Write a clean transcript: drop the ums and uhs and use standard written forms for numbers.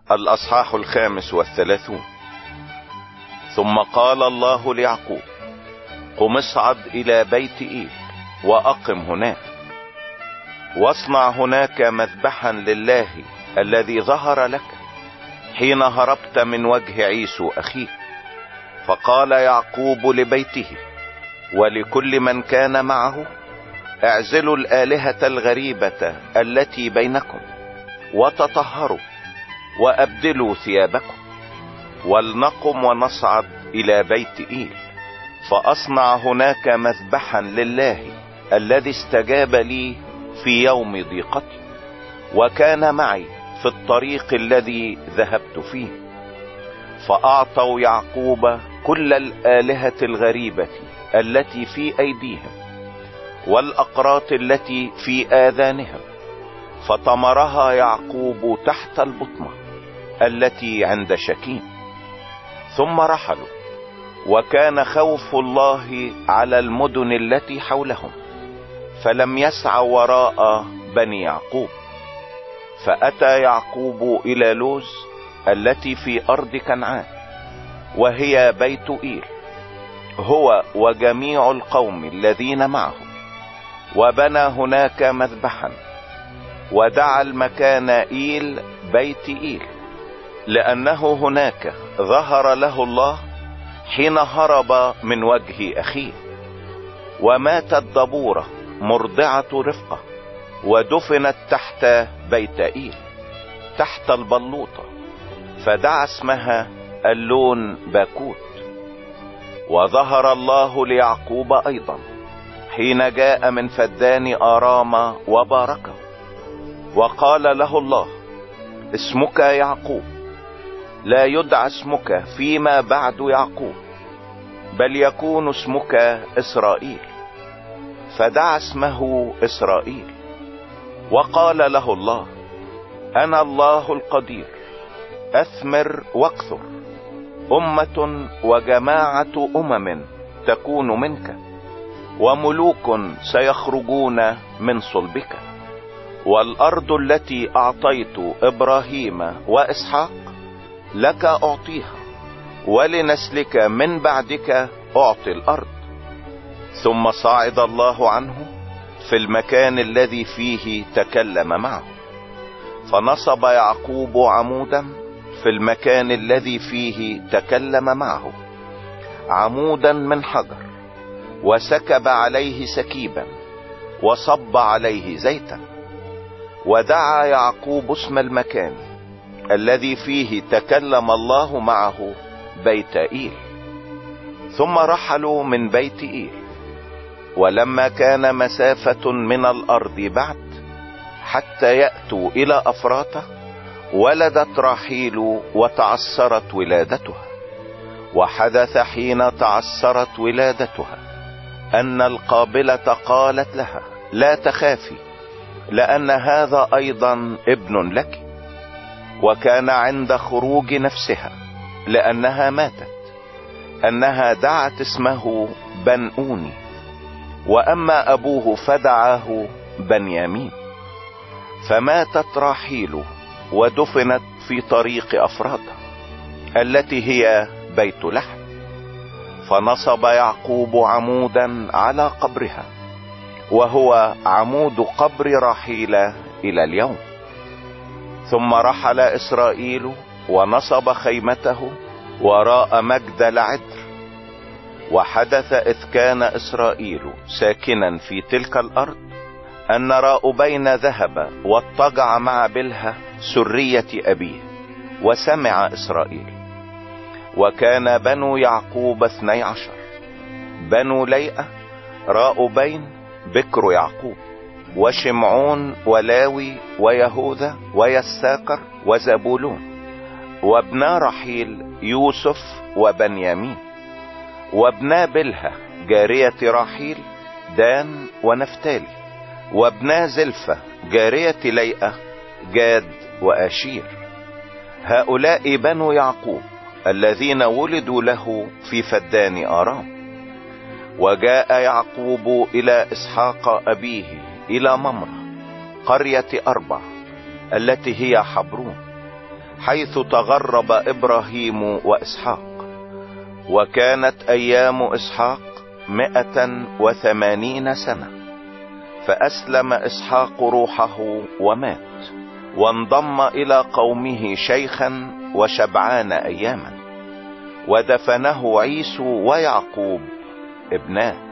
الأصحاح 35. ثم قال الله ليعقوب: قم اصعد إلى بيت إيل وأقم هناك، واصنع هناك مذبحا لله الذي ظهر لك حين هربت من وجه عيسو أخيك. فقال يعقوب لبيته ولكل من كان معه: اعزلوا الآلهة الغريبة التي بينكم وتطهروا وأبدلوا ثيابكم، ولنقم ونصعد إلى بيت إيل، فأصنع هناك مذبحا لله الذي استجاب لي في يوم ضيقتي وكان معي في الطريق الذي ذهبت فيه. فأعطوا يعقوب كل الآلهة الغريبة التي في أيديهم والأقراط التي في آذانهم، فطمرها يعقوب تحت البطمة التي عند شكيم. ثم رحلوا، وكان خوف الله على المدن التي حولهم، فلم يسعوا وراء بني يعقوب. فأتى يعقوب إلى لوز التي في أرض كنعان، وهي بيت إيل، هو وجميع القوم الذين معه، وبنى هناك مذبحا، ودعا المكان إيل بيت إيل، لأنه هناك ظهر له الله حين هرب من وجه أخيه. وماتت دبورة مرضعة رفقة، ودفنت تحت بيت إيل تحت البلوطة، فدعا اسمها اللون باكوت. وظهر الله ليعقوب أيضا حين جاء من فدان آرام وباركه، وقال له الله: اسمك يعقوب، لا يدعى اسمك فيما بعد يعقوب، بل يكون اسمك إسرائيل. فدعا اسمه إسرائيل. وقال له الله: أنا الله القدير، أثمر واكثر، أمة وجماعة أمم تكون منك، وملوك سيخرجون من صلبك. والأرض التي أعطيت إبراهيم وإسحاق لك أعطيها، ولنسلك من بعدك أعطي الأرض. ثم صعد الله عنه في المكان الذي فيه تكلم معه، فنصب يعقوب عمودا في المكان الذي فيه تكلم معه، عمودا من حجر، وسكب عليه سكيبا، وصب عليه زيتا. ودعا يعقوب اسم المكان الذي فيه تكلم الله معه بيت إيل. ثم رحلوا من بيت إيل، ولما كان مسافة من الأرض بعد حتى يأتوا إلى أفراته، ولدت راحيل وتعسرت ولادتها. وحدث حين تعسرت ولادتها أن القابلة قالت لها: لا تخافي، لأن هذا أيضا ابن لك. وكان عند خروج نفسها لأنها ماتت أنها دعت اسمه بنؤوني، وأما أبوه فدعاه بنيامين. فماتت راحيل ودفنت في طريق أفراته التي هي بيت لحم. فنصب يعقوب عمودا على قبرها، وهو عمود قبر راحيل إلى اليوم. ثم رحل إسرائيل ونصب خيمته وراء مجدل عدر. وحدث إذ كان إسرائيل ساكنا في تلك الأرض أن راؤبين ذهب واضطجع مع بلها سرية أبيه، وسمع إسرائيل. وكان بنو يعقوب 12: بنو ليئة راؤبين بكر يعقوب، وشمعون ولاوي ويهوذا ويساكر وزبولون. وابنا رحيل يوسف وبنيامين. وابنا بلها جارية راحيل دان ونفتالي. وابنا زلفة جارية ليئة جاد وآشير. هؤلاء بنو يعقوب الذين ولدوا له في فدان آرام. وجاء يعقوب إلى إسحاق أبيه إلى ممرة قرية أربع التي هي حبرون، حيث تغرب ابراهيم واسحاق. وكانت ايام اسحاق 180 سنة، فاسلم اسحاق روحه ومات، وانضم الى قومه شيخا وشبعان اياما، ودفنه عيسو ويعقوب ابناه.